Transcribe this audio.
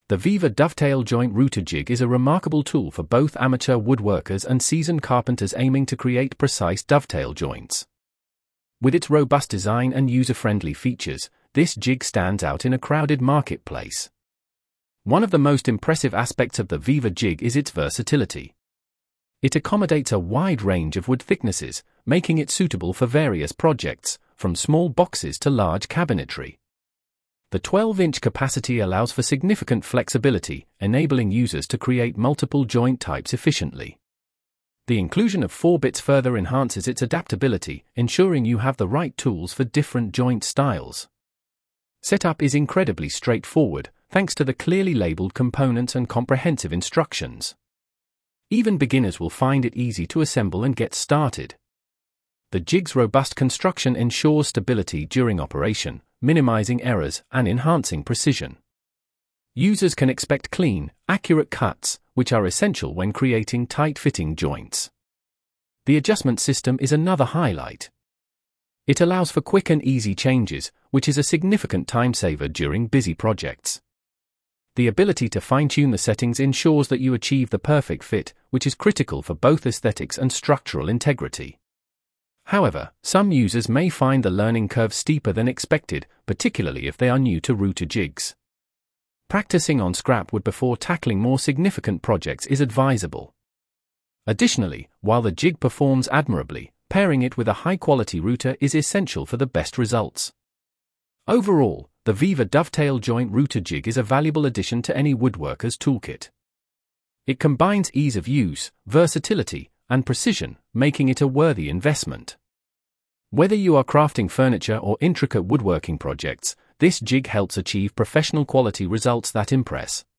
The Viva Dovetail Joint Router Jig is a remarkable tool for both amateur woodworkers and seasoned carpenters aiming to create precise dovetail joints. With its robust design and user-friendly features, this jig stands out in a crowded marketplace. One of the most impressive aspects of the Viva jig is its versatility. It accommodates a wide range of wood thicknesses, making it suitable for various projects, from small boxes to large cabinetry. The 12-inch capacity allows for significant flexibility, enabling users to create multiple joint types efficiently. The inclusion of 4 bits further enhances its adaptability, ensuring you have the right tools for different joint styles. Setup is incredibly straightforward, thanks to the clearly labeled components and comprehensive instructions. Even beginners will find it easy to assemble and get started. The jig's robust construction ensures stability during operation, minimizing errors and enhancing precision. Users can expect clean, accurate cuts, which are essential when creating tight-fitting joints. The adjustment system is another highlight. It allows for quick and easy changes, which is a significant time saver during busy projects. The ability to fine-tune the settings ensures that you achieve the perfect fit, which is critical for both aesthetics and structural integrity. However, some users may find the learning curve steeper than expected, particularly if they are new to router jigs. Practicing on scrap wood before tackling more significant projects is advisable. Additionally, while the jig performs admirably, pairing it with a high-quality router is essential for the best results. Overall, the Viva Dovetail Joint Router Jig is a valuable addition to any woodworker's toolkit. It combines ease of use, versatility, and precision, making it a worthy investment. Whether you are crafting furniture or intricate woodworking projects, this jig helps achieve professional quality results that impress.